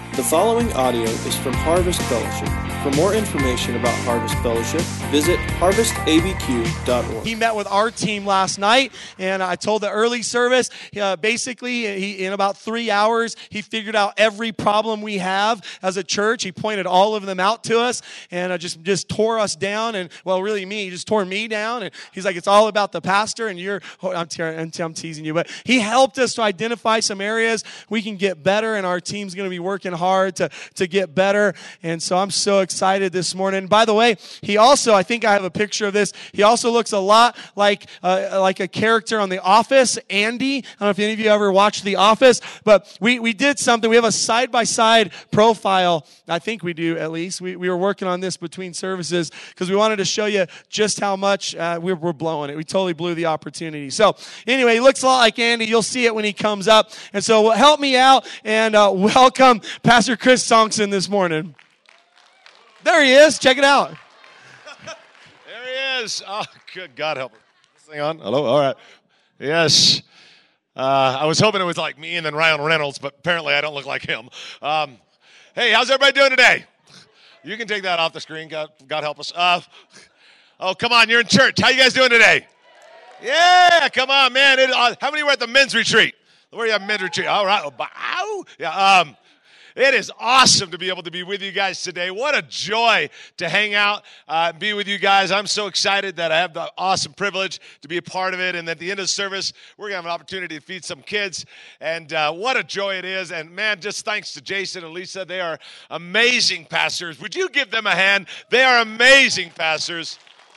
The following audio is from Harvest Fellowship. For more information about Harvest Fellowship, visit harvestabq.org. He met with our team last night, and I told the early service, basically, in about 3 hours, he figured out every problem we have as a church. He pointed all of them out to us, and just tore us down, and, well, really me, he just tore me down, and he's like, it's all about the pastor, and I'm teasing you, but he helped us to identify some areas we can get better, and our team's going to be working hard to get better, and so I'm so excited this morning. By the way, he also, I think I have a picture of this, he also looks a lot like a character on The Office, Andy. I don't know if any of you ever watched The Office, but we did something. We have a side-by-side profile. I think we do, at least. We were working on this between services because we wanted to show you just how much we're blowing it. We totally blew the opportunity. So anyway, he looks a lot like Andy. You'll see it when he comes up. And so help me out and welcome Pastor Chris Thompson this morning. There he is. Check it out. There he is. Oh, good God help me. This thing on? Hello? All right. Yes. I was hoping it was like me and then Ryan Reynolds, but apparently I don't look like him. Hey, how's everybody doing today? You can take that off the screen. God help us. Oh, come on. You're in church. How you guys doing today? Yeah, come on, man. How many were at the men's retreat? Where you have men's retreat? All right. Yeah. It is awesome to be able to be with you guys today. What a joy to hang out and be with you guys. I'm so excited that I have the awesome privilege to be a part of it. And at the end of the service, we're going to have an opportunity to feed some kids. And what a joy it is. And, man, just thanks to Jason and Lisa. They are amazing pastors. Would you give them a hand? They are amazing pastors.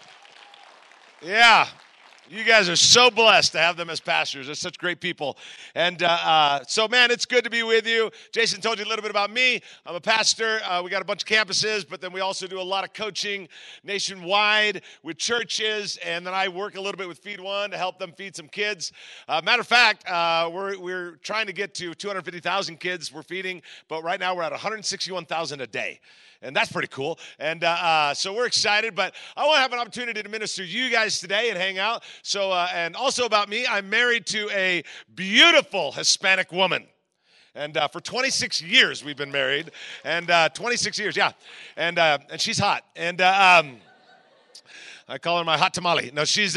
Yeah. You guys are so blessed to have them as pastors. They're such great people. And so, man, it's good to be with you. Jason told you a little bit about me. I'm a pastor. We got a bunch of campuses, but then we also do a lot of coaching nationwide with churches. And then I work a little bit with Feed One to help them feed some kids. Matter of fact, we're trying to get to 250,000 kids we're feeding, but right now we're at 161,000 a day. And that's pretty cool. And so we're excited. But I want to have an opportunity to minister to you guys today and hang out. So, and also about me, I'm married to a beautiful Hispanic woman. And for 26 years we've been married. And 26 years, yeah. And she's hot. And I call her my hot tamale. No, she's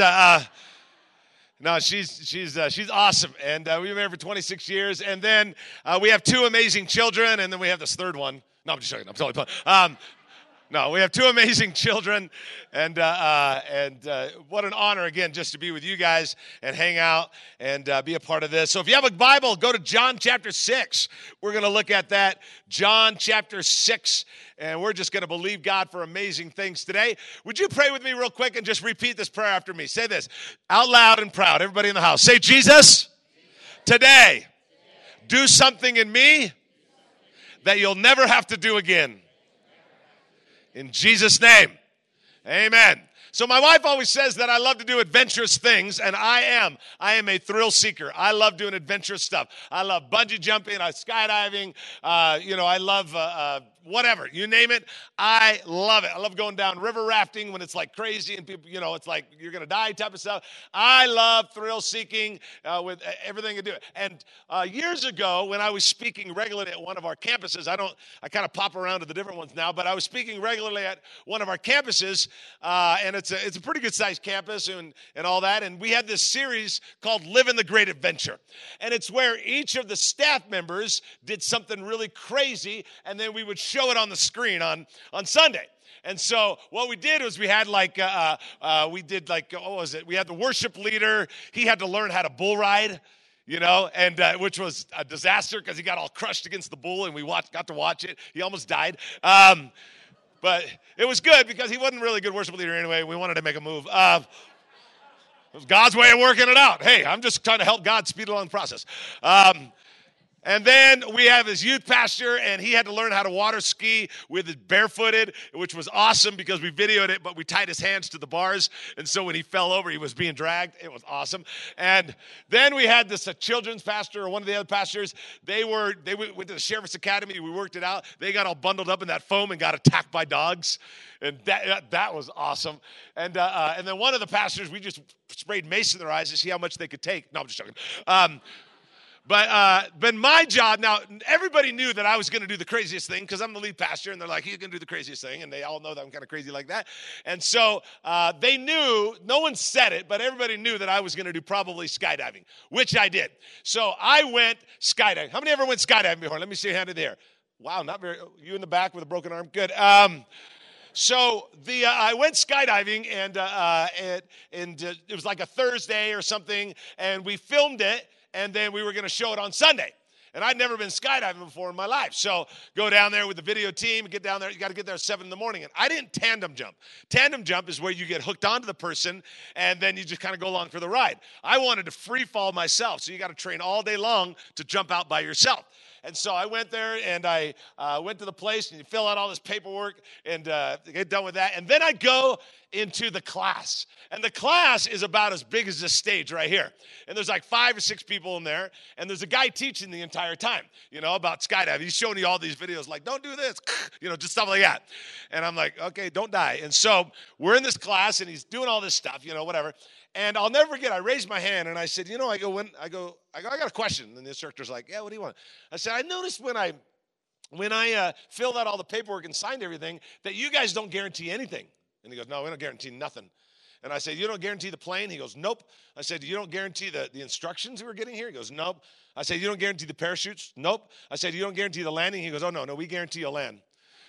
awesome. And we've been married for 26 years. And then we have two amazing children. And then we have this third one. No, I'm just joking. I'm totally playing. No, we have two amazing children, and what an honor, again, just to be with you guys and hang out and be a part of this. So if you have a Bible, go to John chapter 6. We're going to look at that, John chapter 6, and we're just going to believe God for amazing things today. Would you pray with me real quick and just repeat this prayer after me? Say this out loud and proud. Everybody in the house. Say, Jesus, today, do something in me that you'll never have to do again. In Jesus' name, amen. So my wife always says that I love to do adventurous things, and I am a thrill seeker. I love doing adventurous stuff. I love bungee jumping, skydiving, I love whatever, you name it, I love it. I love going down river rafting when it's like crazy and people, it's like you're going to die type of stuff. I love thrill seeking with everything I do. And years ago when I was speaking regularly at one of our campuses, I kind of pop around to the different ones now, but I was speaking regularly at one of our campuses, and it's a pretty good sized campus and all that. And we had this series called Living the Great Adventure. And it's where each of the staff members did something really crazy, and then we would show it on the screen on Sunday. And so what we did was we had what was it? We had the worship leader. He had to learn how to bull ride, and which was a disaster because he got all crushed against the bull, and we got to watch it. He almost died. But it was good because he wasn't really a good worship leader anyway. We wanted to make a move. It was God's way of working it out. Hey, I'm just trying to help God speed along the process. And then we have his youth pastor, and he had to learn how to water ski with his barefooted, which was awesome because we videoed it, but we tied his hands to the bars. And so when he fell over, he was being dragged. It was awesome. And then we had this children's pastor, or one of the other pastors. They went to the Sheriff's Academy. We worked it out. They got all bundled up in that foam and got attacked by dogs. And that was awesome. And then one of the pastors, we just sprayed mace in their eyes to see how much they could take. No, I'm just joking. But my job, now, everybody knew that I was going to do the craziest thing because I'm the lead pastor, and they're like, he's going to do the craziest thing, and they all know that I'm kind of crazy like that. And so they knew, no one said it, but everybody knew that I was going to do probably skydiving, which I did. So I went skydiving. How many ever went skydiving before? Let me see your hand in the air. Wow, not very, you in the back with a broken arm? Good. So I went skydiving, and it was like a Thursday or something, and we filmed it, and then we were going to show it on Sunday. And I'd never been skydiving before in my life. So go down there with the video team, get down there. You got to get there at 7 in the morning. And I didn't tandem jump. Tandem jump is where you get hooked onto the person, and then you just kind of go along for the ride. I wanted to free fall myself, so you got to train all day long to jump out by yourself. And so I went there, and I went to the place, and you fill out all this paperwork and get done with that. And then I go into the class. And the class is about as big as this stage right here. And there's like 5 or 6 people in there. And there's a guy teaching the entire time, about skydiving. He's showing you all these videos like, don't do this, just stuff like that. And I'm like, okay, don't die. And so we're in this class, and he's doing all this stuff, whatever. And I'll never forget, I raised my hand, and I said, I got a question. And the instructor's like, yeah, what do you want? I said, I noticed when I filled out all the paperwork and signed everything that you guys don't guarantee anything. And he goes, no, we don't guarantee nothing. And I said, you don't guarantee the plane? He goes, nope. I said, you don't guarantee the instructions we're getting here? He goes, nope. I said, you don't guarantee the parachutes? Nope. I said, you don't guarantee the landing? He goes, oh, no, we guarantee you'll land.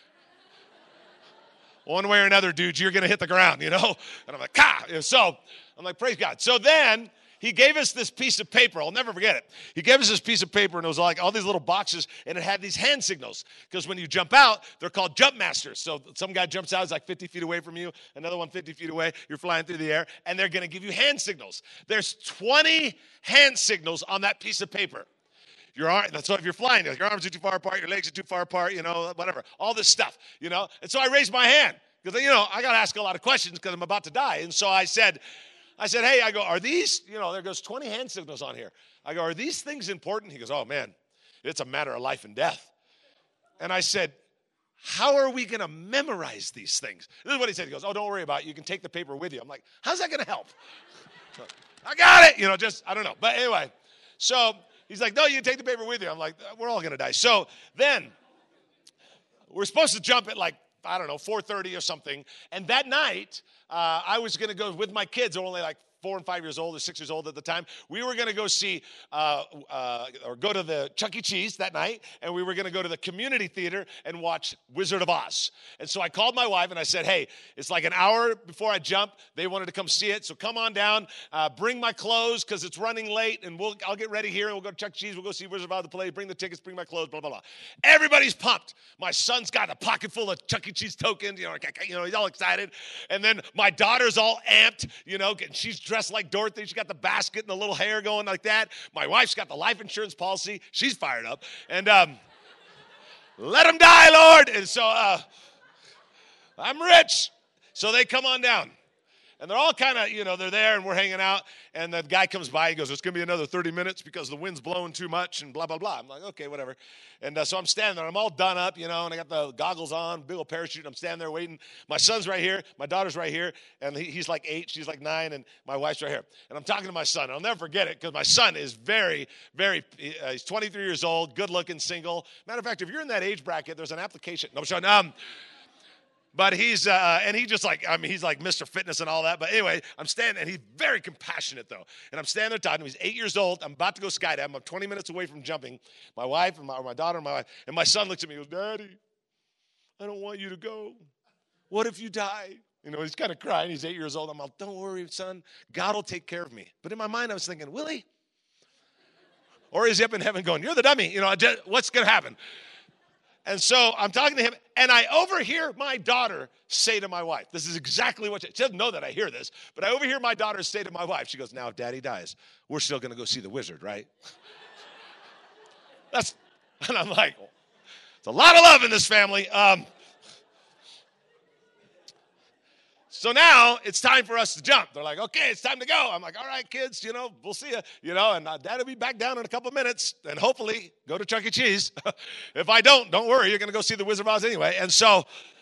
One way or another, dude, you're going to hit the ground, And I'm like, So I'm like, praise God. So then he gave us this piece of paper. I'll never forget it. He gave us this piece of paper, and it was like all these little boxes, and it had these hand signals. Because when you jump out, they're called jump masters. So some guy jumps out, he's like 50 feet away from you, another one 50 feet away. You're flying through the air, and they're going to give you hand signals. There's 20 hand signals on that piece of paper. So if you're flying, your arms are too far apart, your legs are too far apart, whatever, all this stuff, And so I raised my hand because, I got to ask a lot of questions because I'm about to die. And so I said, hey, are these, there goes 20 hand signals on here. I go, are these things important? He goes, oh, man, it's a matter of life and death. And I said, how are we going to memorize these things? This is what he said. He goes, oh, don't worry about it. You can take the paper with you. I'm like, how's that going to help? I got it. I don't know. But anyway, so he's like, no, you can take the paper with you. I'm like, we're all going to die. So then we're supposed to jump at 4:30 or something. And that night, I was going to go with my kids. They're only 4 and 5 years old or 6 years old at the time. We were going to go see or go to the Chuck E. Cheese that night, and we were going to go to the community theater and watch Wizard of Oz. And so I called my wife, and I said, hey, it's like an hour before I jump. They wanted to come see it, so come on down. Bring my clothes because it's running late, and I'll get ready here, and we'll go to Chuck E. Cheese. We'll go see Wizard of Oz the play. Bring the tickets, bring my clothes, blah, blah, blah. Everybody's pumped. My son's got a pocket full of Chuck E. Cheese tokens. He's all excited. And then my daughter's all amped, and she's dressed like Dorothy. She got the basket and the little hair going like that. My wife's got the life insurance policy. She's fired up. And let them die, Lord. And so I'm rich. So they come on down. And they're all kind of, they're there and we're hanging out. And the guy comes by. He goes, it's going to be another 30 minutes because the wind's blowing too much and blah, blah, blah. I'm like, okay, whatever. And so I'm standing there. I'm all done up, and I got the goggles on, big old parachute. And I'm standing there waiting. My son's right here. My daughter's right here. And he's like 8. She's like 9. And my wife's right here. And I'm talking to my son. I'll never forget it because my son is very, very, he's 23 years old, good looking, single. Matter of fact, if you're in that age bracket, there's an application. No, Sean. But he's, and he just he's like Mr. Fitness and all that. But anyway, I'm standing, and he's very compassionate, though. And I'm standing there talking to him. He's 8 years old. I'm about to go skydiving. I'm 20 minutes away from jumping. My wife, and my daughter, and my wife. And my son looks at me and goes, Daddy, I don't want you to go. What if you die? He's kind of crying. He's 8 years old. I'm like, don't worry, son. God will take care of me. But in my mind, I was thinking, will he? Or is he up in heaven going, you're the dummy. What's going to happen? And so I'm talking to him, and I overhear my daughter say to my wife, this is exactly what she doesn't know that I hear this, but I overhear my daughter say to my wife, she goes, now if Daddy dies, we're still going to go see the wizard, right? And I'm like, it's a lot of love in this family. So now it's time for us to jump. They're like, okay, it's time to go. I'm like, all right, kids, we'll see you. And Dad will be back down in a couple of minutes and hopefully go to Chuck E. Cheese. If I don't worry, you're going to go see the Wizard of Oz anyway. And so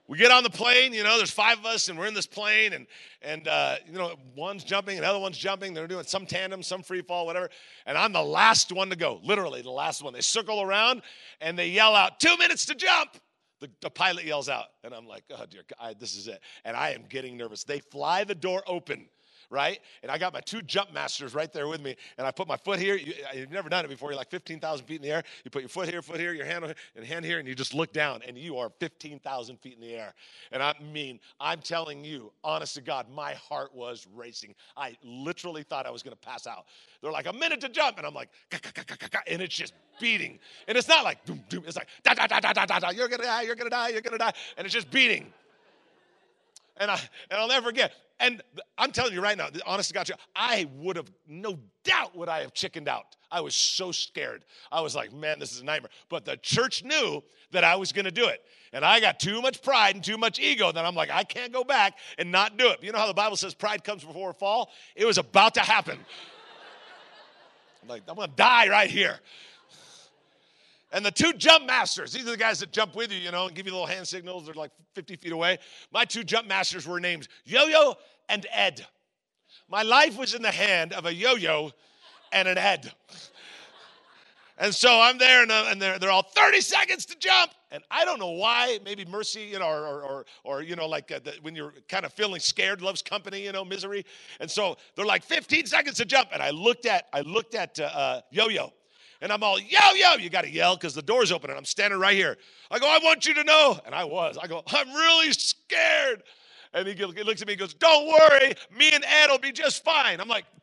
We get on the plane, there's 5 of us, and we're in this plane, and one's jumping, and the other one's jumping. They're doing some tandem, some free fall, whatever. And I'm the last one to go, literally the last one. They circle around, and they yell out, 2 minutes to jump. The pilot yells out, and I'm like, oh, dear God, this is it. And I am getting nervous. They fly the door open, right? And I got my 2 jump masters right there with me, and I put my foot here. You've never done it before. You're like 15,000 feet in the air. You put your foot here, your hand here, and you just look down, and you are 15,000 feet in the air. And I'm telling you, honest to God, my heart was racing. I literally thought I was going to pass out. They're like, a minute to jump, and I'm like, and it's just beating. And it's not like, doom, doom. It's like, da, da, da, da, da, da, da. You're going to die, you're going to die, you're going to die. And it's just beating. And I'll never forget. And I'm telling you right now, honest to God, I would have, no doubt would I have chickened out. I was so scared. I was like, man, this is a nightmare. But the church knew that I was going to do it. And I got too much pride and too much ego that I'm like, I can't go back and not do it. You know how the Bible says pride comes before a fall? It was about to happen. I'm like, I'm going to die right here. And the 2 jump masters, these are the guys that jump with you, and give you little hand signals. They're like 50 feet away. My 2 jump masters were named Yo-Yo and Ed. My life was in the hand of a yo-yo and an Ed. And so I'm there, and they're all 30 seconds to jump. And I don't know why, maybe mercy, when you're kind of feeling scared, loves company, misery. And so they're like 15 seconds to jump. And I looked at Yo-Yo. And I'm all, yo, you got to yell because the door's open and I'm standing right here. I go, I want you to know. And I go, I'm really scared. And he looks at me and goes, don't worry, me and Ed will be just fine. I'm like,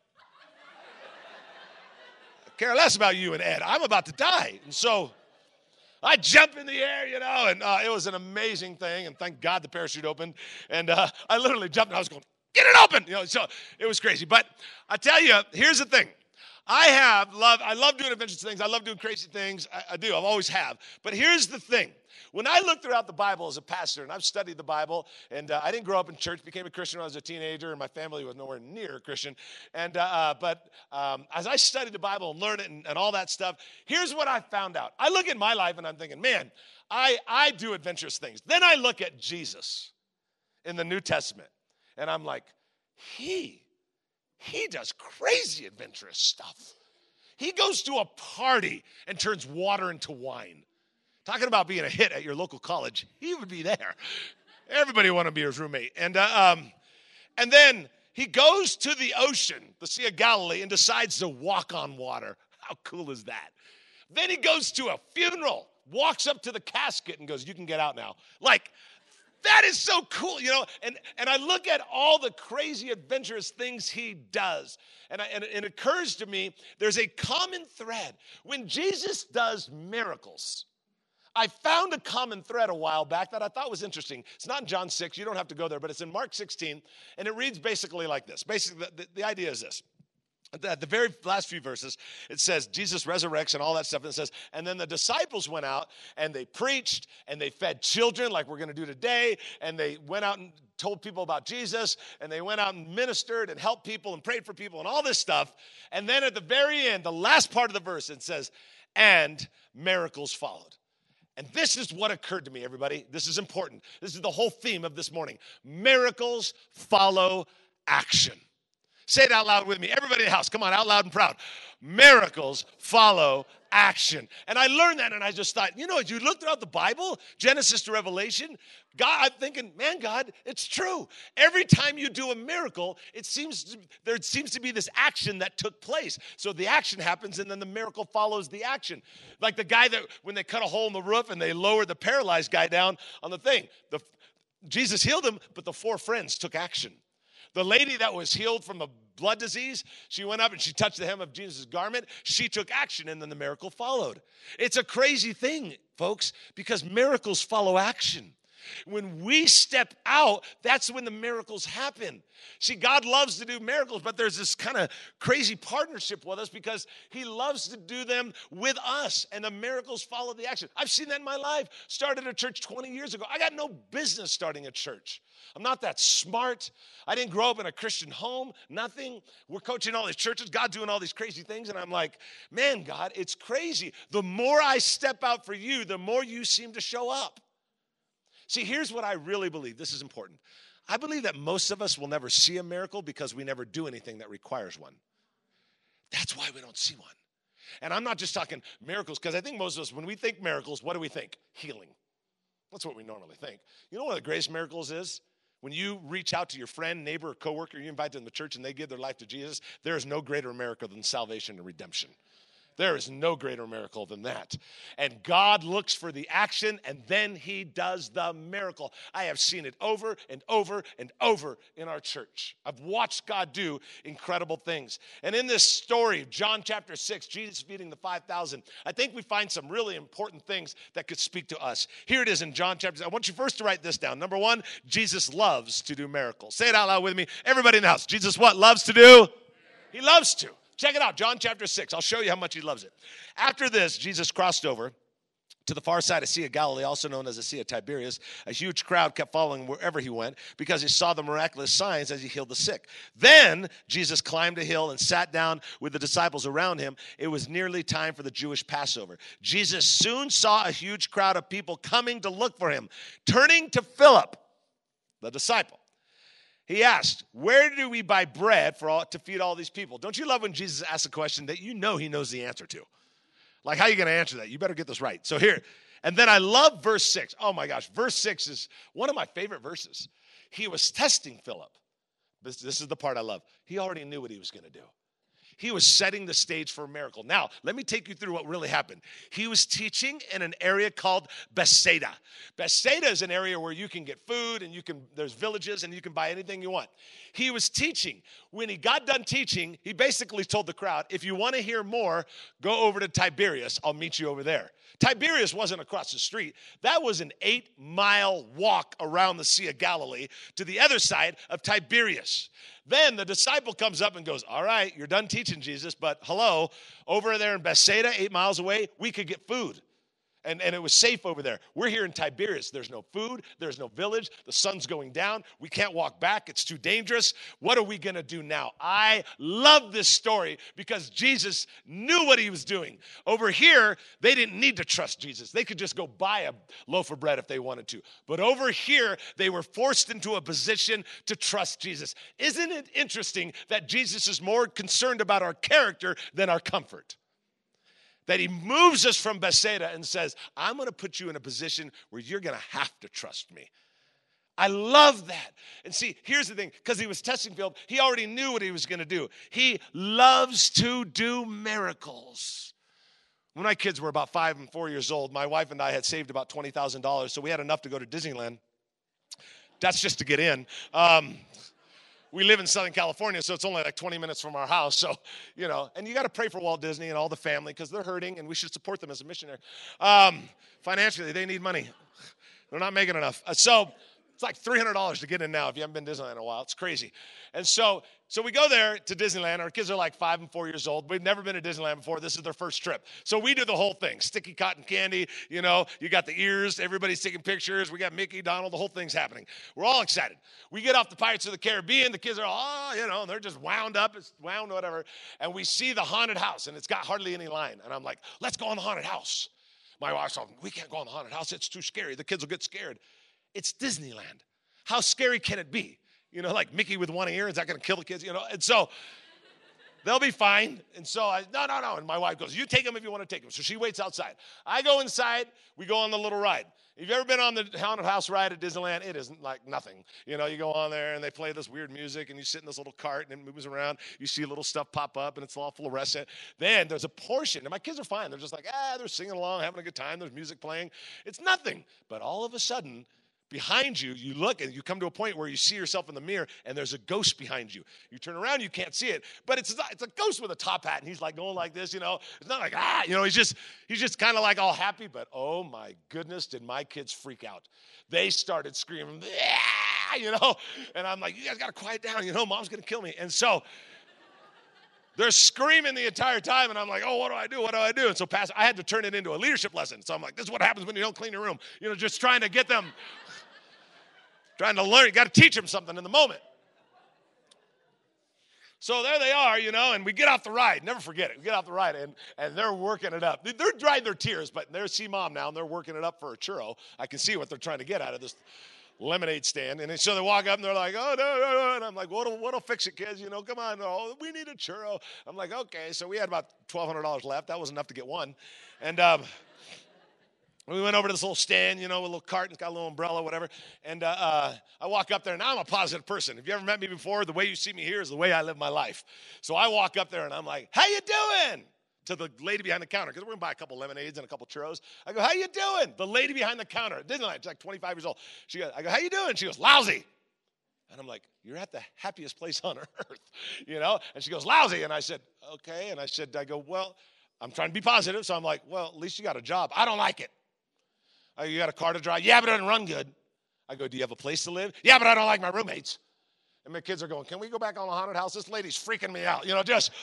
I care less about you and Ed. I'm about to die. And so I jump in the air, and it was an amazing thing. And thank God the parachute opened. And I literally jumped and I was going, get it open. So it was crazy. But I tell you, here's the thing. I love doing adventurous things. I love doing crazy things. I do. I've always have. But here's the thing. When I look throughout the Bible as a pastor, and I've studied the Bible, and I didn't grow up in church, became a Christian when I was a teenager, and my family was nowhere near a Christian. And but as I studied the Bible and learned it and all that stuff, here's what I found out. I look at my life, and I'm thinking, man, I do adventurous things. Then I look at Jesus in the New Testament, and I'm like, He does crazy adventurous stuff. He goes to a party and turns water into wine. Talking about being a hit at your local college, he would be there. Everybody would want to be his roommate. And then he goes to the ocean, the Sea of Galilee, and decides to walk on water. How cool is that? Then he goes to a funeral, walks up to the casket and goes, you can get out now. Like, that is so cool, and I look at all the crazy adventurous things he does, and it occurs to me there's a common thread. When Jesus does miracles, I found a common thread a while back that I thought was interesting. It's not in John 6, you don't have to go there, but it's in Mark 16, and it reads basically like this. Basically, the idea is this. At the very last few verses, it says Jesus resurrects and all that stuff. And it says, and then the disciples went out and they preached and they fed children like we're going to do today. And they went out and told people about Jesus. And they went out and ministered and helped people and prayed for people and all this stuff. And then at the very end, the last part of the verse, it says, and miracles followed. And this is what occurred to me, everybody. This is important. This is the whole theme of this morning. Miracles follow action. Say it out loud with me. Everybody in the house, come on, out loud and proud. Miracles follow action. And I learned that, and I just thought, as you look throughout the Bible, Genesis to Revelation, God, I'm thinking, man, God, it's true. Every time you do a miracle, there seems to be this action that took place. So the action happens, and then the miracle follows the action. Like the guy that, when they cut a hole in the roof and they lowered the paralyzed guy down on the thing, Jesus healed him, but the 4 friends took action. The lady that was healed from a blood disease, she went up and she touched the hem of Jesus' garment. She took action, and then the miracle followed. It's a crazy thing, folks, because miracles follow action. When we step out, that's when the miracles happen. See, God loves to do miracles, but there's this kind of crazy partnership with us because he loves to do them with us, and the miracles follow the action. I've seen that in my life. Started a church 20 years ago. I got no business starting a church. I'm not that smart. I didn't grow up in a Christian home, nothing. We're coaching all these churches, God doing all these crazy things, and I'm like, man, God, it's crazy. The more I step out for you, the more you seem to show up. See, here's what I really believe. This is important. I believe that most of us will never see a miracle because we never do anything that requires one. That's why we don't see one. And I'm not just talking miracles, because I think most of us, when we think miracles, what do we think? Healing. That's what we normally think. You know what the greatest miracles is? When you reach out to your friend, neighbor, or coworker, you invite them to church and they give their life to Jesus, there is no greater miracle than salvation and redemption. There is no greater miracle than that. And God looks for the action, and then he does the miracle. I have seen it over and over and over in our church. I've watched God do incredible things. And in this story, John chapter 6, Jesus feeding the 5,000, I think we find some really important things that could speak to us. Here it is in John chapter 6. I want you first to write this down. Number one, Jesus loves to do miracles. Say it out loud with me. Everybody in the house. Jesus what? Loves to do? He loves to. Check it out, John chapter 6. I'll show you how much he loves it. After this, Jesus crossed over to the far side of Sea of Galilee, also known as the Sea of Tiberias. A huge crowd kept following wherever he went because he saw the miraculous signs as he healed the sick. Then Jesus climbed a hill and sat down with the disciples around him. It was nearly time for the Jewish Passover. Jesus soon saw a huge crowd of people coming to look for him. Turning to Philip, the disciple, he asked, where do we buy bread to feed all these people? Don't you love when Jesus asks a question that you know he knows the answer to? Like, how are you going to answer that? You better get this right. So here, and then I love verse 6. Oh my gosh, verse 6 is one of my favorite verses. He was testing Philip. This is the part I love. He already knew what he was going to do. He was setting the stage for a miracle. Now, let me take you through what really happened. He was teaching in an area called Bethsaida. Bethsaida is an area where you can get food and there's villages and you can buy anything you want. He was teaching. When he got done teaching, he basically told the crowd, if you want to hear more, go over to Tiberias. I'll meet you over there. Tiberias wasn't across the street. That was an 8-mile walk around the Sea of Galilee to the other side of Tiberias. Then the disciple comes up and goes, all right, you're done teaching, Jesus, but hello, over there in Bethsaida, 8 miles away, we could get food. And it was safe over there. We're here in Tiberias. There's no food. There's no village. The sun's going down. We can't walk back. It's too dangerous. What are we going to do now? I love this story because Jesus knew what he was doing. Over here, they didn't need to trust Jesus. They could just go buy a loaf of bread if they wanted to. But over here, they were forced into a position to trust Jesus. Isn't it interesting that Jesus is more concerned about our character than our comfort? That he moves us from Bethsaida and says, I'm going to put you in a position where you're going to have to trust me. I love that. And see, here's the thing, because he was testing Philip, he already knew what he was going to do. He loves to do miracles. When my kids were about 5 and 4 years old, my wife and I had saved about $20,000, so we had enough to go to Disneyland. That's just to get in. We live in Southern California, so it's only like 20 minutes from our house. So, and you got to pray for Walt Disney and all the family because they're hurting, and we should support them as a missionary. Financially, they need money. They're not making enough. So it's like $300 to get in now if you haven't been to Disneyland in a while. It's crazy. And so we go there to Disneyland. Our kids are like 5 and 4 years old. We've never been to Disneyland before. This is their first trip. So we do the whole thing. Sticky cotton candy, you got the ears. Everybody's taking pictures. We got Mickey, Donald. The whole thing's happening. We're all excited. We get off the Pirates of the Caribbean. The kids are all, and they're just wound up. It's wound, whatever. And we see the haunted house, and it's got hardly any line. And I'm like, let's go in the haunted house. My wife's like, we can't go in the haunted house. It's too scary. The kids will get scared. It's Disneyland. How scary can it be? Like Mickey with one ear, is that going to kill the kids? And so they'll be fine. And so no. And my wife goes, you take them if you want to take them. So she waits outside. I go inside. We go on the little ride. If you've ever been on the haunted house ride at Disneyland, it isn't like nothing. You go on there and they play this weird music and you sit in this little cart and it moves around. You see little stuff pop up and it's all fluorescent. Then there's a portion, and my kids are fine. They're just like, they're singing along, having a good time. There's music playing. It's nothing. But all of a sudden, behind you, you look and you come to a point where you see yourself in the mirror and there's a ghost behind you. You turn around, you can't see it, but it's a ghost with a top hat and he's like going like this, It's not like, he's just kind of like all happy, but oh my goodness, did my kids freak out. They started screaming, and I'm like, you guys got to quiet down, mom's going to kill me. And so they're screaming the entire time, and I'm like, oh, what do I do? What do I do? And so I had to turn it into a leadership lesson. So I'm like, this is what happens when you don't clean your room. Just trying to get them, trying to learn. You got to teach them something in the moment. So there they are, and we get off the ride. Never forget it. We get off the ride, and they're working it up. They're drying their tears, but they're see mom now, and they're working it up for a churro. I can see what they're trying to get out of this lemonade stand. And so they walk up, and they're like, oh, no. And I'm like, what'll fix it, kids? Come on. Oh, we need a churro. I'm like, okay. So we had about $1,200 left. That was enough to get one. And we went over to this little stand, with a little cart, and it's got a little umbrella, whatever. And I walk up there, and I'm a positive person. If you ever met me before, the way you see me here is the way I live my life. So I walk up there, and I'm like, how you doing? To the lady behind the counter, because we're going to buy a couple lemonades and a couple churros. I go, how you doing? The lady behind the counter at Disneyland, she's like 25 years old. I go, how you doing? She goes, lousy. And I'm like, you're at the happiest place on earth, And she goes, lousy. And I said, okay. And I go, well, I'm trying to be positive. So I'm like, well, at least you got a job. I don't like it. You got a car to drive? Yeah, but it doesn't run good. I go, do you have a place to live? Yeah, but I don't like my roommates. And my kids are going, can we go back on the haunted house? This lady's freaking me out, just.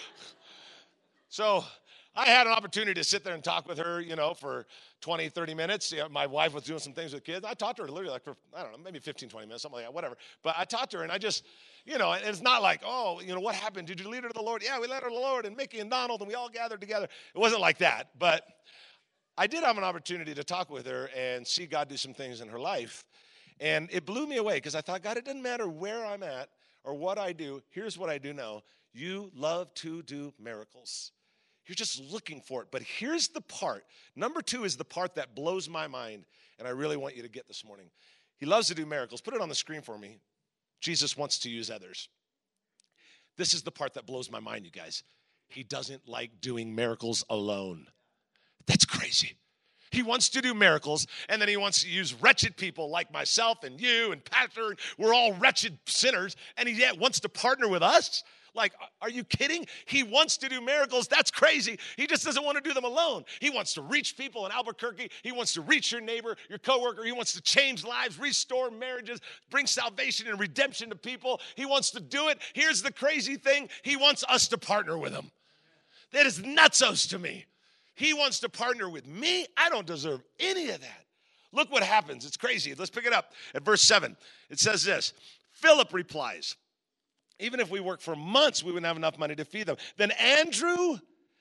So I had an opportunity to sit there and talk with her, for 20, 30 minutes. My wife was doing some things with kids. I talked to her literally for, I don't know, maybe 15, 20 minutes, something like that, whatever. But I talked to her, and I just, and it's not like, oh, what happened? Did you lead her to the Lord? Yeah, we led her to the Lord, and Mickey and Donald, and we all gathered together. It wasn't like that. But I did have an opportunity to talk with her and see God do some things in her life. And it blew me away because I thought, God, it doesn't matter where I'm at or what I do. Here's what I do know. You love to do miracles. You're just looking for it. But here's the part. Number 2 is the part that blows my mind, and I really want you to get this morning. He loves to do miracles. Put it on the screen for me. Jesus wants to use others. This is the part that blows my mind, you guys. He doesn't like doing miracles alone. That's crazy. He wants to do miracles, and then he wants to use wretched people like myself and you and Pastor. We're all wretched sinners, and he wants to partner with us? Like, are you kidding? He wants to do miracles. That's crazy. He just doesn't want to do them alone. He wants to reach people in Albuquerque. He wants to reach your neighbor, your coworker. He wants to change lives, restore marriages, bring salvation and redemption to people. He wants to do it. Here's the crazy thing. He wants us to partner with him. That is nutsos to me. He wants to partner with me. I don't deserve any of that. Look what happens. It's crazy. Let's pick it up at verse 7. It says this. Philip replies, even if we worked for months, we wouldn't have enough money to feed them. Then Andrew,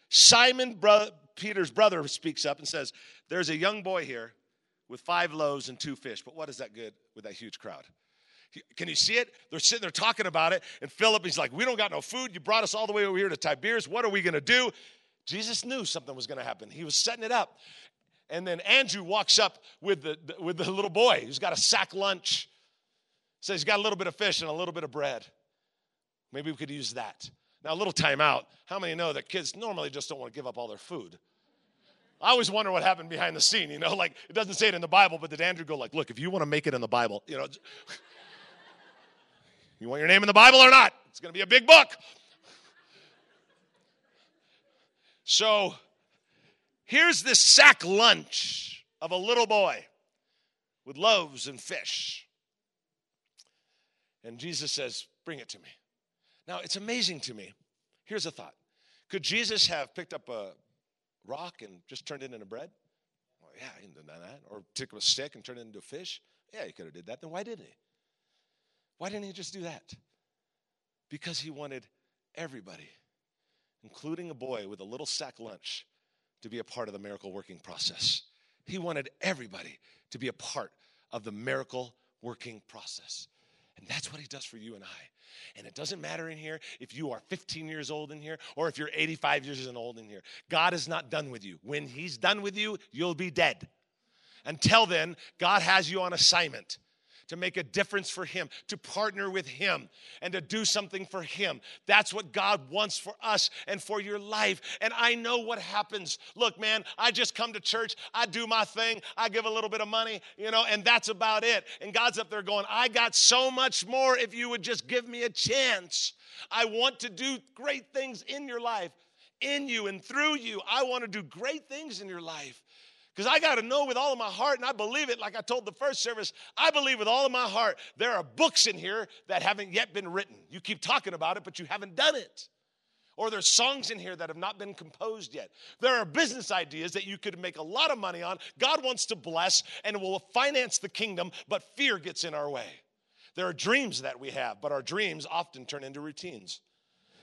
Peter's brother, speaks up and says, there's a young boy here with 5 loaves and 2 fish. But what is that good with that huge crowd? Can you see it? They're sitting there talking about it. And Philip, he's like, we don't got no food. You brought us all the way over here to Tiberias. What are we going to do? Jesus knew something was going to happen. He was setting it up. And then Andrew walks up with the little boy who's got a sack lunch. Says he's got a little bit of fish and a little bit of bread. Maybe we could use that. Now, a little time out. How many know that kids normally just don't want to give up all their food? I always wonder what happened behind the scene, like it doesn't say it in the Bible, but did Andrew go like, look, if you want to make it in the Bible, you want your name in the Bible or not? It's going to be a big book. So here's this sack lunch of a little boy with loaves and fish. And Jesus says, bring it to me. Now, it's amazing to me. Here's a thought. Could Jesus have picked up a rock and just turned it into bread? Well, yeah, he could have done that. Or took a stick and turned it into a fish? Yeah, he could have did that. Then why didn't he? Why didn't he just do that? Because he wanted everybody, including a boy with a little sack lunch, to be a part of the miracle working process. He wanted everybody to be a part of the miracle working process. And that's what he does for you and I. And it doesn't matter in here if you are 15 years old in here or if you're 85 years old in here. God is not done with you. When he's done with you, you'll be dead. Until then, God has you on assignment to make a difference for him, to partner with him, and to do something for him. That's what God wants for us and for your life. And I know what happens. Look, man, I just come to church. I do my thing. I give a little bit of money, and that's about it. And God's up there going, I got so much more if you would just give me a chance. I want to do great things in your life, in you and through you. I want to do great things in your life. Because I got to know with all of my heart, and I believe it, like I told the first service, I believe with all of my heart, there are books in here that haven't yet been written. You keep talking about it, but you haven't done it. Or there's songs in here that have not been composed yet. There are business ideas that you could make a lot of money on. God wants to bless and will finance the kingdom, but fear gets in our way. There are dreams that we have, but our dreams often turn into routines.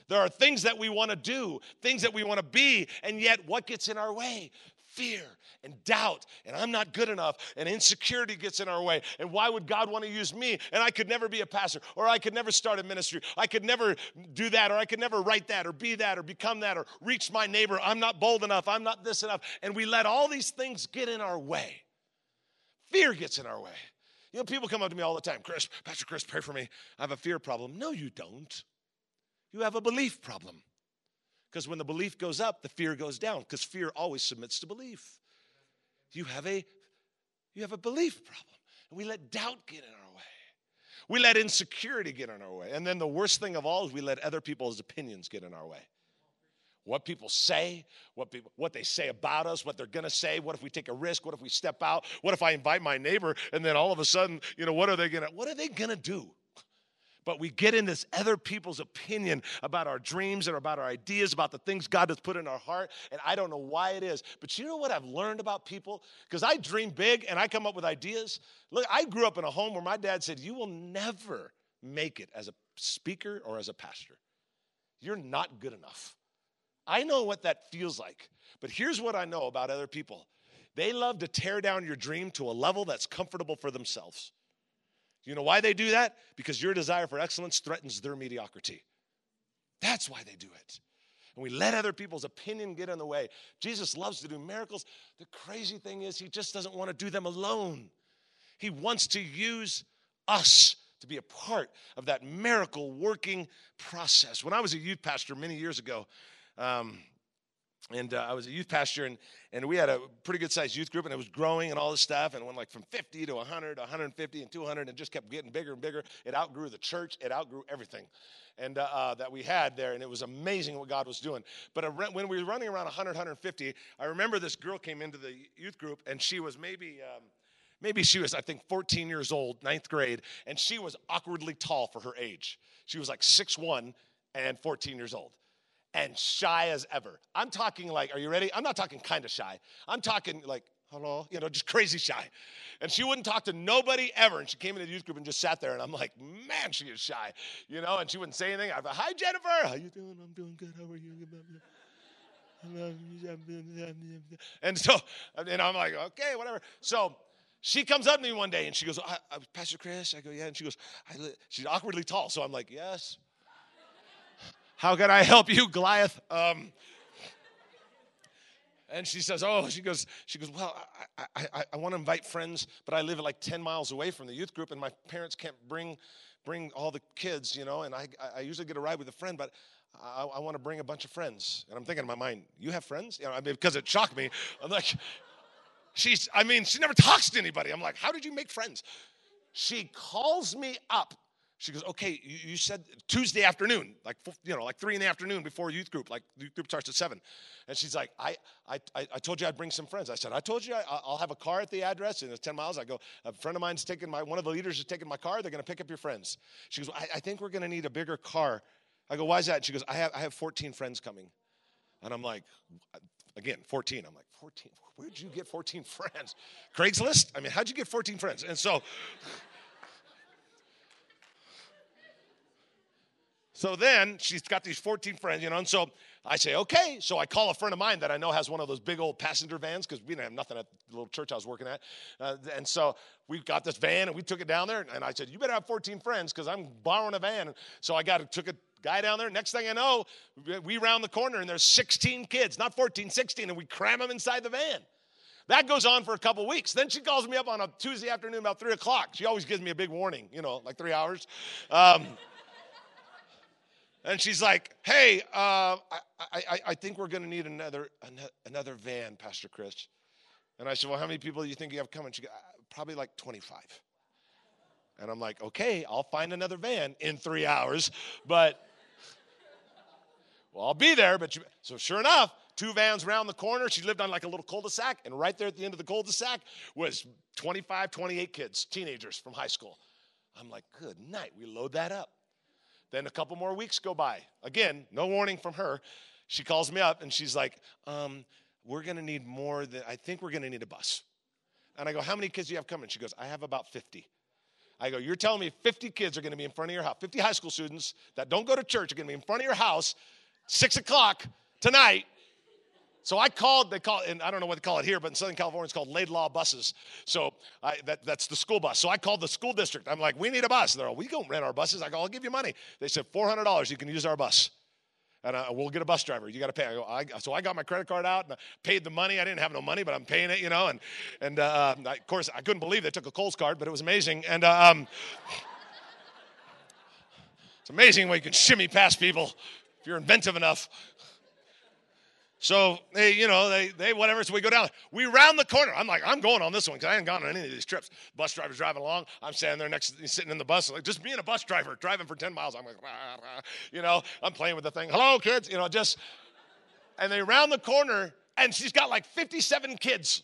There are things that we want to do, things that we want to be, and yet what gets in our way? Fear and doubt, and I'm not good enough, and insecurity gets in our way. And why would God want to use me? And I could never be a pastor, or I could never start a ministry. I could never do that, or I could never write that, or be that, or become that, or reach my neighbor. I'm not bold enough. I'm not this enough. And we let all these things get in our way. Fear gets in our way. You know, people come up to me all the time, Pastor Chris, pray for me. I have a fear problem. No, you don't. You have a belief problem. Because when the belief goes up, the fear goes down, because fear always submits to belief. You have a belief problem. And we let doubt get in our way. We let insecurity get in our way. And then the worst thing of all is we let other people's opinions get in our way. What people say, what they say about us, what they're going to say. What if we take a risk? What if we step out? What if I invite my neighbor and then all of a sudden, what are they going to do? But we get in this other people's opinion about our dreams and about our ideas, about the things God has put in our heart, and I don't know why it is. But you know what I've learned about people? Because I dream big and I come up with ideas. Look, I grew up in a home where my dad said, you will never make it as a speaker or as a pastor. You're not good enough. I know what that feels like. But here's what I know about other people. They love to tear down your dream to a level that's comfortable for themselves. You know why they do that? Because your desire for excellence threatens their mediocrity. That's why they do it. And we let other people's opinion get in the way. Jesus loves to do miracles. The crazy thing is he just doesn't want to do them alone. He wants to use us to be a part of that miracle working process. When I was a youth pastor many years ago, I was a youth pastor, and we had a pretty good-sized youth group, and it was growing and all this stuff, and it went like from 50 to 100, 150, and 200, and just kept getting bigger and bigger. It outgrew the church. It outgrew everything and that we had there, and it was amazing what God was doing. But when we were running around 100, 150, I remember this girl came into the youth group, and she was maybe she was, I think, 14 years old, 9th grade, and she was awkwardly tall for her age. She was like 6'1" and 14 years old. And shy as ever. I'm talking like, are you ready? I'm not talking kind of shy. I'm talking like, hello, just crazy shy. And she wouldn't talk to nobody ever. And she came into the youth group and just sat there. And I'm like, man, she is shy. And she wouldn't say anything. I'd be like, hi, Jennifer. How you doing? I'm doing good. How are you? And I'm like, okay, whatever. So she comes up to me one day and she goes, Pastor Chris? I go, yeah. And she goes, she's awkwardly tall. So I'm like, yes. How can I help you, Goliath? And she says, she goes, well, I want to invite friends, but I live like 10 miles away from the youth group, and my parents can't bring all the kids, and I usually get a ride with a friend, but I want to bring a bunch of friends. And I'm thinking in my mind, you have friends? Because it shocked me. I'm like, she never talks to anybody. I'm like, how did you make friends? She calls me up. She goes, okay, you said Tuesday afternoon, like 3 in the afternoon before youth group, like youth group starts at 7. And she's like, I told you I'd bring some friends. I said, I told you I'll have a car at the address, and it's 10 miles. I go, a friend of mine's one of the leaders is taking my car. They're going to pick up your friends. She goes, I think we're going to need a bigger car. I go, why is that? And she goes, I have 14 friends coming. And I'm like, again, 14. I'm like, 14? Where'd you get 14 friends? Craigslist? How'd you get 14 friends? And So then she's got these 14 friends, and so I say, okay. So I call a friend of mine that I know has one of those big old passenger vans, because we didn't have nothing at the little church I was working at. And so we got this van, and we took it down there. And I said, you better have 14 friends, because I'm borrowing a van. And so took a guy down there. Next thing I know, we round the corner, and there's 16 kids, not 14, 16, and we cram them inside the van. That goes on for a couple weeks. Then she calls me up on a Tuesday afternoon about 3 o'clock. She always gives me a big warning, like 3 hours. And she's like, hey, I think we're going to need another van, Pastor Chris. And I said, well, how many people do you think you have coming? She goes, probably like 25. And I'm like, okay, I'll find another van in 3 hours. But, well, I'll be there. So sure enough, 2 vans round the corner. She lived on like a little cul-de-sac. And right there at the end of the cul-de-sac was 25, 28 kids, teenagers from high school. I'm like, good night. We load that up. Then a couple more weeks go by. Again, no warning from her. She calls me up, and she's like, we're going to need I think we're going to need a bus. And I go, how many kids do you have coming? She goes, I have about 50. I go, you're telling me 50 kids are going to be in front of your house, 50 high school students that don't go to church are going to be in front of your house 6 o'clock tonight. So I called, and I don't know what they call it here, but in Southern California, it's called Laidlaw buses. So that's the school bus. So I called the school district. I'm like, we need a bus. And they're like, we don't rent our buses. I go, I'll give you money. They said, $400, you can use our bus. And we'll get a bus driver. You got to pay. So I got my credit card out and I paid the money. I didn't have no money, but I'm paying it, And of course, I couldn't believe they took a Kohl's card, but it was amazing. And it's amazing when you can shimmy past people if you're inventive enough. So they whatever. So we go down. We round the corner. I'm like, I'm going on this one because I hadn't gone on any of these trips. Bus driver's driving along. I'm standing there sitting in the bus, like just being a bus driver, driving for 10 miles. I'm like, I'm playing with the thing. Hello, kids. And they round the corner, and she's got like 57 kids.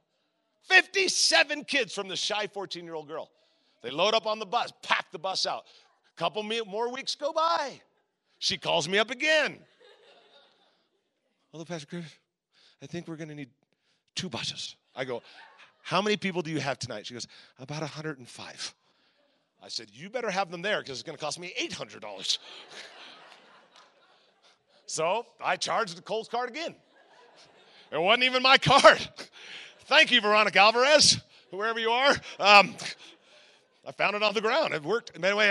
57 kids from the shy 14-year-old girl. They load up on the bus, pack the bus out. A couple more weeks go by. She calls me up again. Hello, Pastor Chris. I think we're going to need 2 buses. I go, how many people do you have tonight? She goes, about 105. I said, you better have them there because it's going to cost me $800. So I charged the Kohl's card again. It wasn't even my card. Thank you, Veronica Alvarez, whoever you are. I found it on the ground. It worked. Anyway,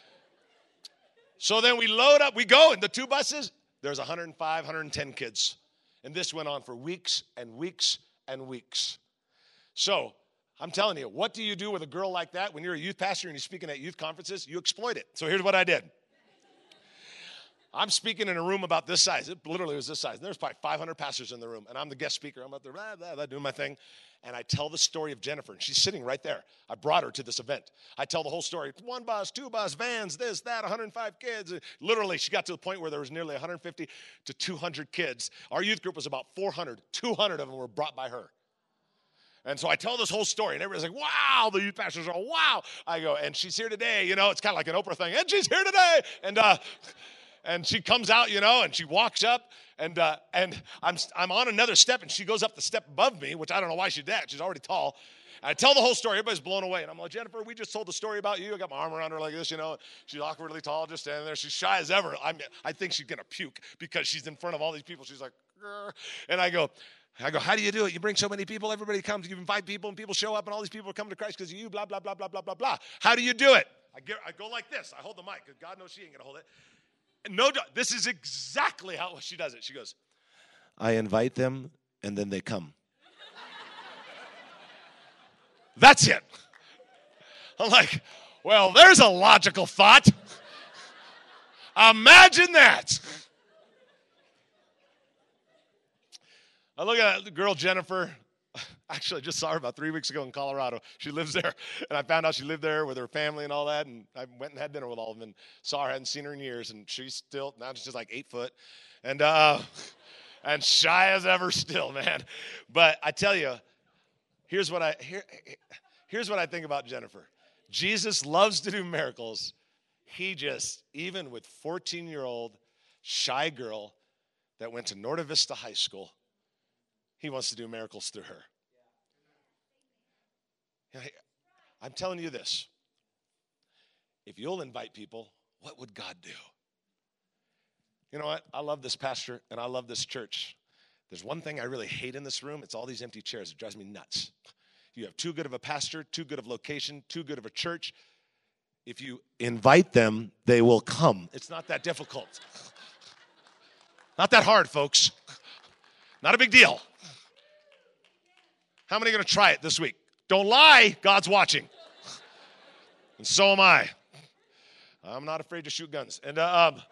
so then we load up. We go in the 2 buses. There's 105, 110 kids. And this went on for weeks and weeks and weeks. So I'm telling you, what do you do with a girl like that when you're a youth pastor and you're speaking at youth conferences? You exploit it. So here's what I did. I'm speaking in a room about this size. It literally was this size. And there's probably 500 pastors in the room. And I'm the guest speaker. I'm up there doing my thing. And I tell the story of Jennifer. And she's sitting right there. I brought her to this event. I tell the whole story. 1 bus, 2 bus, vans, this, that, 105 kids. Literally, she got to the point where there was nearly 150 to 200 kids. Our youth group was about 400. 200 of them were brought by her. And so I tell this whole story, and everybody's like, wow, the youth pastors are, wow. I go, and she's here today. It's kind of like an Oprah thing. And she's here today. And she comes out, and she walks up, and I'm on another step, and she goes up the step above me, which I don't know why she did that. She's already tall. And I tell the whole story. Everybody's blown away. And I'm like, Jennifer, we just told the story about you. I got my arm around her like this, She's awkwardly tall, just standing there. She's shy as ever. I think she's going to puke because she's in front of all these people. She's like, grr. And I go, how do you do it? You bring so many people. Everybody comes. You invite people, and people show up, and all these people are coming to Christ because of you, blah, blah, blah, blah, blah, blah, blah. How do you do it? I go like this. I hold the mic because God knows she ain't going to hold it. No, this is exactly how she does it. She goes, I invite them, and then they come. That's it. I'm like, well, there's a logical thought. Imagine that. I look at the girl, Jennifer. Actually, I just saw her about 3 weeks ago in Colorado. She lives there, and I found out she lived there with her family and all that, and I went and had dinner with all of them and saw her. I hadn't seen her in years, and now she's like 8 foot, and shy as ever still, man. But I tell you, here's what I think about Jennifer. Jesus loves to do miracles. He just, even with 14-year-old shy girl that went to Norte Vista High School, he wants to do miracles through her. I'm telling you this. If you'll invite people, what would God do? You know what? I love this pastor and I love this church. There's one thing I really hate in this room. It's all these empty chairs. It drives me nuts. You have too good of a pastor, too good of location, too good of a church. If you invite them, they will come. It's not that difficult. Not that hard, folks. Not a big deal. How many are going to try it this week? Don't lie. God's watching. And so am I. I'm not afraid to shoot guns. And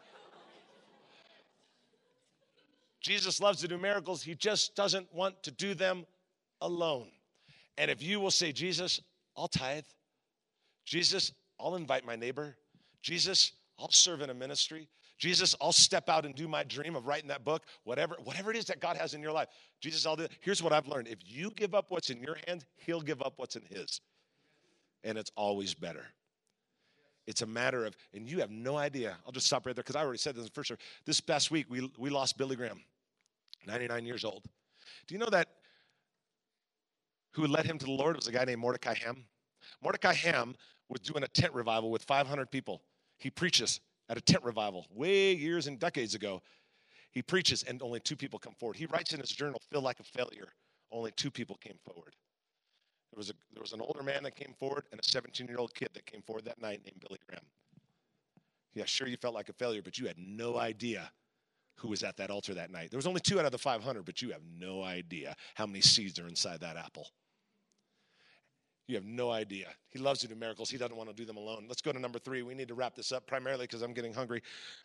Jesus loves to do miracles. He just doesn't want to do them alone. And if you will say, Jesus, I'll tithe. Jesus, I'll invite my neighbor. Jesus, I'll serve in a ministry. Jesus, I'll step out and do my dream of writing that book. Whatever it is that God has in your life. Jesus, I'll do it. Here's what I've learned. If you give up what's in your hand, he'll give up what's in his. And it's always better. It's a matter of, and you have no idea. I'll just stop right there because I already said this in the first service. This past week, we lost Billy Graham, 99 years old. Do you know that who led him to the Lord was a guy named Mordecai Ham? Mordecai Ham was doing a tent revival with 500 people. He preaches at a tent revival way years and decades ago. He preaches, and only 2 people come forward. He writes in his journal, "Feel like a failure." Only 2 people came forward. There was an older man that came forward and a 17-year-old kid that came forward that night named Billy Graham. Yeah, sure, you felt like a failure, but you had no idea who was at that altar that night. There was only 2 out of the 500, but you have no idea how many seeds are inside that apple. You have no idea. He loves to do miracles. He doesn't want to do them alone. Let's go to number 3. We need to wrap this up primarily because I'm getting hungry.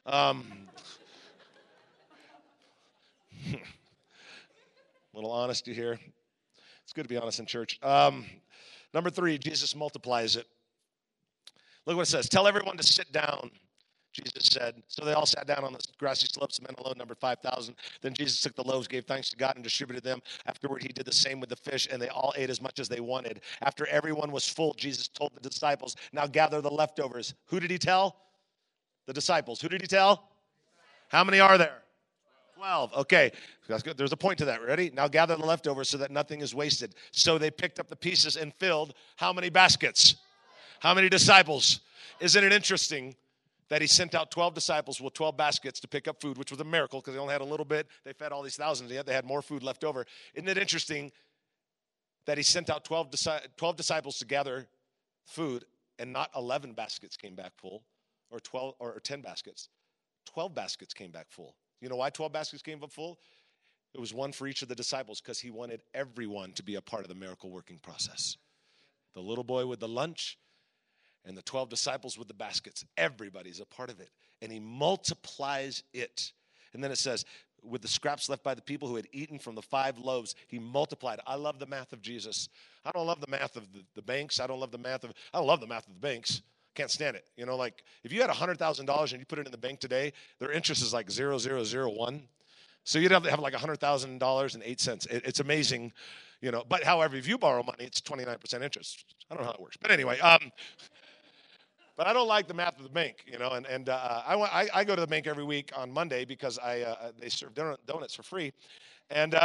Little honesty here. It's good to be honest in church. Number 3, Jesus multiplies it. Look what it says. Tell everyone to sit down, Jesus said. So they all sat down on the grassy slopes. The men alone numbered 5,000. Then Jesus took the loaves, gave thanks to God, and distributed them. Afterward, he did the same with the fish, and they all ate as much as they wanted. After everyone was full, Jesus told the disciples, "Now gather the leftovers." Who did he tell? The disciples. Who did he tell? How many are there? 12. Okay, that's good. There's a point to that. Ready? Now gather the leftovers so that nothing is wasted. So they picked up the pieces and filled how many baskets? How many disciples? Isn't it interesting that he sent out 12 disciples with 12 baskets to pick up food, which was a miracle because they only had a little bit. They fed all these thousands, yet they had more food left over. Isn't it interesting that he sent out 12 disciples to gather food and not 11 baskets came back full or 12 or 10 baskets? 12 baskets came back full. You know why 12 baskets came up full? It was one for each of the disciples because he wanted everyone to be a part of the miracle working process. The little boy with the lunch and the 12 disciples with the baskets. Everybody's a part of it. And he multiplies it. And then it says, with the scraps left by the people who had eaten from the 5 loaves, he multiplied. I love the math of Jesus. I don't love the math of the banks. I don't love the math of the banks. Can't stand it. You know, like if you had $100,000 and you put it in the bank today, their interest is like 0.001. So you'd have to have like $100,000.08. It's amazing, you know. But however, if you borrow money, it's 29% interest. I don't know how it works. But anyway, but I don't like the math of the bank, you know. And I go to the bank every week on Monday because they serve donuts for free. And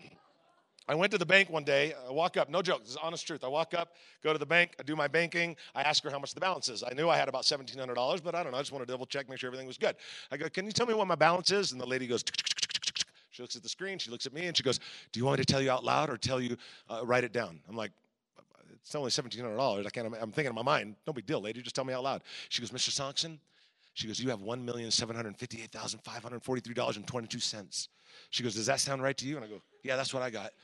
I went to the bank one day. I walk up, no joke, this is honest truth. I walk up, go to the bank, I do my banking. I ask her how much the balance is. I knew I had about $1,700, but I don't know. I just want to double check, make sure everything was good. I go, "Can you tell me what my balance is?" And the lady goes, she looks at the screen, she looks at me, and she goes, "Do you want me to tell you out loud or tell you, write it down?" I'm like, "It's only $1,700. I'm thinking in my mind, no big deal, lady, just tell me out loud." She goes, "Mr. Sonkson," she goes, "you have $1,758,543.22. She goes, "Does that sound right to you?" And I go, "Yeah, that's what I got."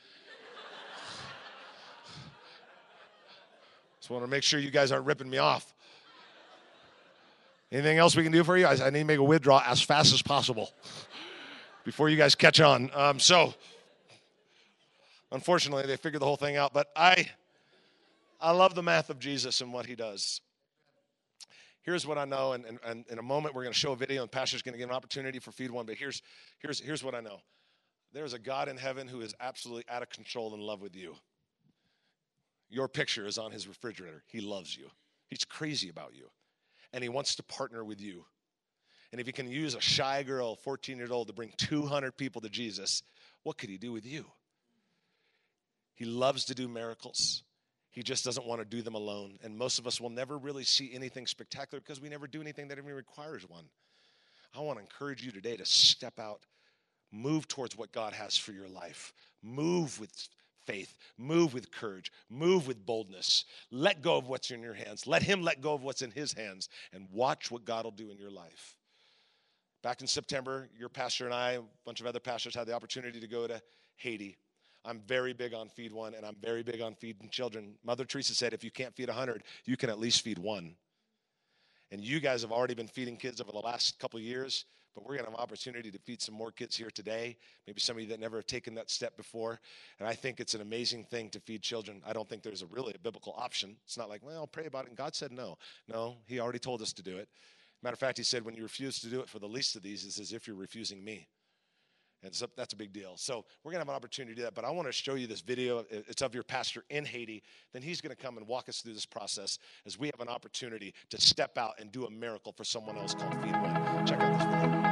Just want to make sure you guys aren't ripping me off. Anything else we can do for you? I need to make a withdrawal as fast as possible before you guys catch on. So, unfortunately, they figured the whole thing out. But I love the math of Jesus and what he does. Here's what I know, and in a moment we're going to show a video, and Pastor's going to give an opportunity for Feed One. But here's what I know. There's a God in heaven who is absolutely out of control in love with you. Your picture is on his refrigerator. He loves you. He's crazy about you. And he wants to partner with you. And if he can use a shy girl, 14-year-old, to bring 200 people to Jesus, what could he do with you? He loves to do miracles. He just doesn't want to do them alone. And most of us will never really see anything spectacular because we never do anything that even requires one. I want to encourage you today to step out, move towards what God has for your life. Move with faith, move with courage, move with boldness. Let go of what's in your hands. Let him let go of what's in his hands and watch what God will do in your life. Back in September, your pastor and I, a bunch of other pastors, had the opportunity to go to Haiti. I'm very big on Feed One, and I'm very big on feeding children. Mother Teresa said, if you can't feed 100, you can at least feed one. And you guys have already been feeding kids over the last couple of years, but we're going to have an opportunity to feed some more kids here today. Maybe some of you that never have taken that step before. And I think it's an amazing thing to feed children. I don't think there's really a biblical option. It's not like, well, I'll pray about it. And God said no. No, he already told us to do it. Matter of fact, he said, when you refuse to do it for the least of these, it's as if you're refusing me. And so that's a big deal. So we're going to have an opportunity to do that. But I want to show you this video. It's of your pastor in Haiti. Then he's going to come and walk us through this process as we have an opportunity to step out and do a miracle for someone else called Feed One. Check out this video.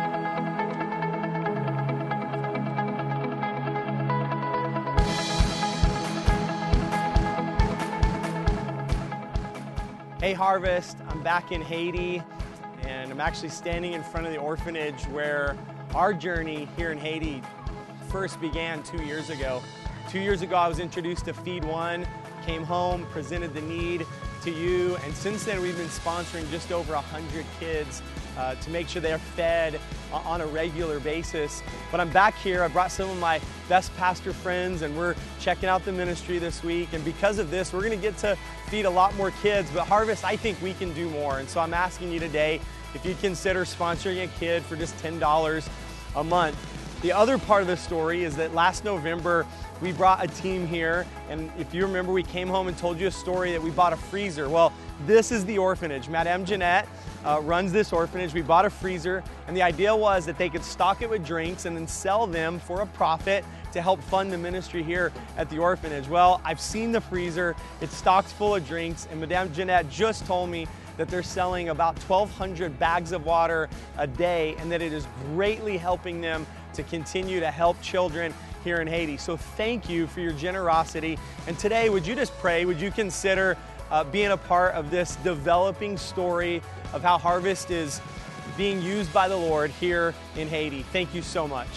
Hey Harvest, I'm back in Haiti, and I'm actually standing in front of the orphanage where our journey here in Haiti first began 2 years ago. 2 years ago I was introduced to Feed One, came home, presented the need to you, and since then we've been sponsoring just over 100 kids to make sure they're fed on a regular basis. But I'm back here, I brought some of my best pastor friends, and we're checking out the ministry this week, and because of this we're going to get to feed a lot more kids. But Harvest, I think we can do more, and so I'm asking you today if you'd consider sponsoring a kid for just $10 a month. The other part of the story is that last November we brought a team here, and if you remember, we came home and told you a story that we bought a freezer. Well, this is the orphanage. Madame Jeanette runs this orphanage. We bought a freezer, and the idea was that they could stock it with drinks and then sell them for a profit to help fund the ministry here at the orphanage. Well, I've seen the freezer. It's stocked full of drinks, and Madame Jeanette just told me that they're selling about 1,200 bags of water a day, and that it is greatly helping them to continue to help children here in Haiti. So thank you for your generosity. And today, would you just pray? Would you consider being a part of this developing story of how Harvest is being used by the Lord here in Haiti? Thank you so much.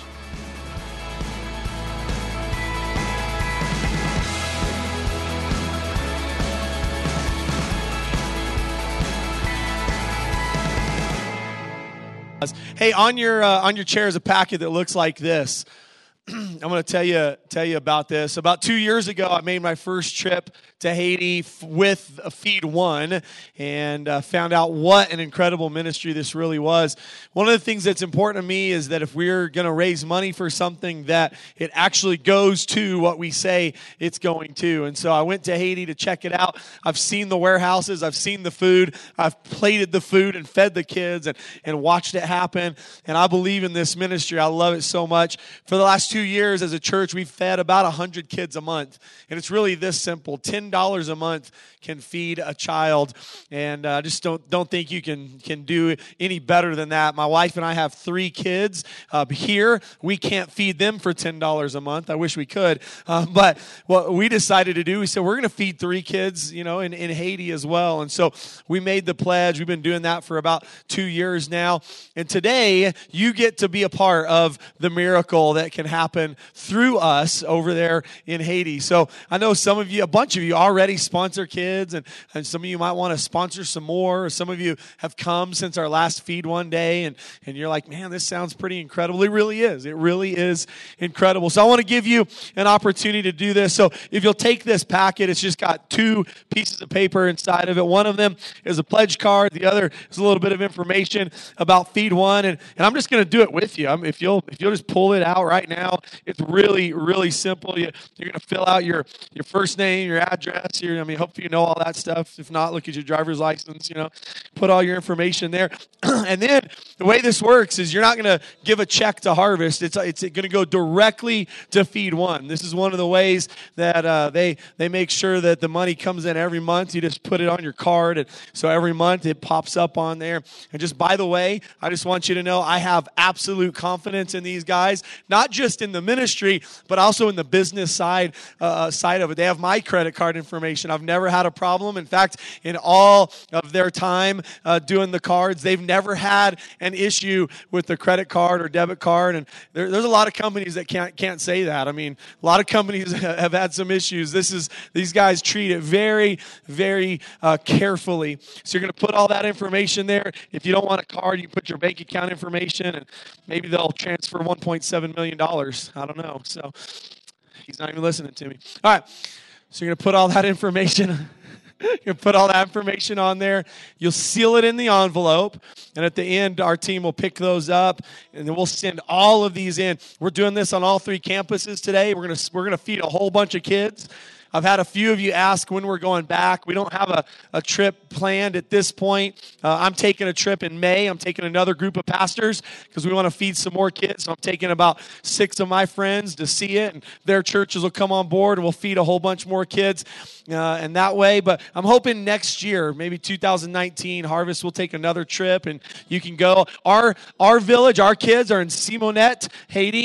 Hey, on your chair is a packet that looks like this. I'm going to tell you about this. About 2 years ago, I made my first trip to Haiti with Feed One, and found out what an incredible ministry this really was. One of the things that's important to me is that if we're going to raise money for something, that it actually goes to what we say it's going to. And so I went to Haiti to check it out. I've seen the warehouses. I've seen the food. I've plated the food and fed the kids and watched it happen. And I believe in this ministry. I love it so much. For the last 2 years as a church, we've fed about 100 kids a month. And it's really this simple. $10 a month can feed a child, and I just don't think you can do any better than that. My wife and I have 3 kids here. We can't feed them for $10 a month. I wish we could, but what we decided to do, we said we're going to feed 3 kids, in Haiti as well. And so we made the pledge. We've been doing that for about 2 years now, and today you get to be a part of the miracle that can happen through us over there in Haiti. So I know some of you, a bunch of you already sponsor kids, and some of you might want to sponsor some more, or some of you have come since our last Feed One day, and you're like, man, this sounds pretty incredible. It really is. It really is incredible. So I want to give you an opportunity to do this. So if you'll take this packet, it's just got 2 pieces of paper inside of it. One of them is a pledge card. The other is a little bit of information about Feed One, and I'm just going to do it with you. If you'll just pull it out right now, it's really, really simple. You're going to fill out your first name, your address, hopefully you know all that stuff. If not, look at your driver's license, put all your information there. And then the way this works is you're not going to give a check to Harvest. It's going to go directly to Feed One. This is one of the ways that they make sure that the money comes in every month. You just put it on your card, and so every month it pops up on there. And just by the way, I just want you to know I have absolute confidence in these guys, not just in the ministry, but also in the business side of it. They have my credit card information. I've never had a problem. In fact, in all of their time doing the cards, they've never had an issue with the credit card or debit card. And there's a lot of companies that can't say that. A lot of companies have had some issues. These guys treat it very, very carefully. So you're going to put all that information there. If you don't want a card, you put your bank account information, and maybe they'll transfer $1.7 million. I don't know. So he's not even listening to me. All right. So you're going to put all that information on there. You'll seal it in the envelope, and at the end, our team will pick those up, and then we'll send all of these in. We're doing this on all 3 campuses today. We're gonna feed a whole bunch of kids. I've had a few of you ask when we're going back. We don't have a trip planned at this point. I'm taking a trip in May. I'm taking another group of pastors because we want to feed some more kids. So I'm taking about 6 of my friends to see it, and their churches will come on board, and we'll feed a whole bunch more kids and that way. But I'm hoping next year, maybe 2019, Harvest will take another trip, and you can go. Our village, our kids are in Simonette, Haiti,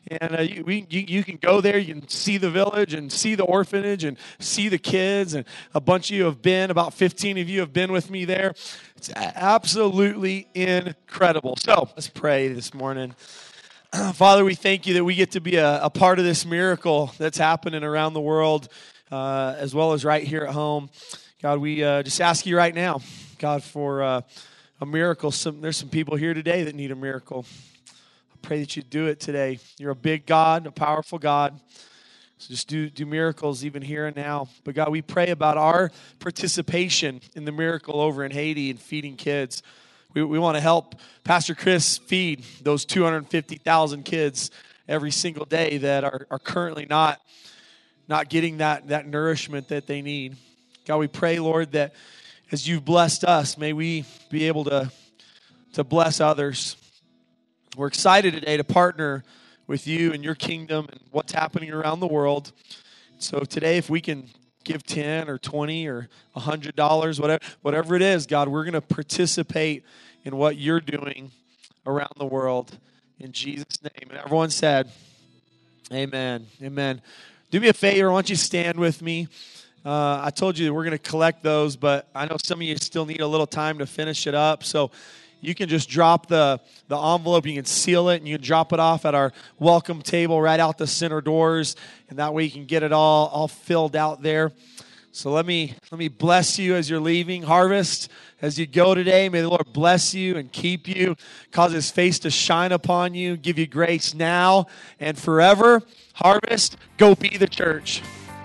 And you can go there, you can see the village and see the orphanage and see the kids. And a bunch of you have been, about 15 of you have been with me there. It's absolutely incredible. So let's pray this morning. Father, we thank you that we get to be a part of this miracle that's happening around the world, as well as right here at home. God, we just ask you right now, God, for a miracle. There's some people here today that need a miracle. Pray that you do it today. You're a big God, a powerful God. So just do miracles even here and now. But God, we pray about our participation in the miracle over in Haiti and feeding kids. We want to help Pastor Chris feed those 250,000 kids every single day that are currently not getting that nourishment that they need. God, we pray, Lord, that as you've blessed us, may we be able to bless others. We're excited today to partner with you and your kingdom and what's happening around the world. So today, if we can give 10 or 20 or $100, whatever it is, God, we're going to participate in what you're doing around the world. In Jesus' name. And everyone said, amen. Amen. Do me a favor. Why don't you stand with me? I told you that we're going to collect those, but I know some of you still need a little time to finish it up. So you can just drop the envelope, you can seal it, and you can drop it off at our welcome table right out the center doors, and that way you can get it all filled out there. So let me bless you as you're leaving. Harvest, as you go today, may the Lord bless you and keep you, cause his face to shine upon you, give you grace now and forever. Harvest, go be the church.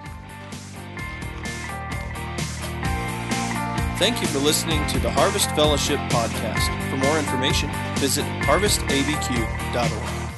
Thank you for listening to the Harvest Fellowship podcast. For more information, visit harvestabq.org.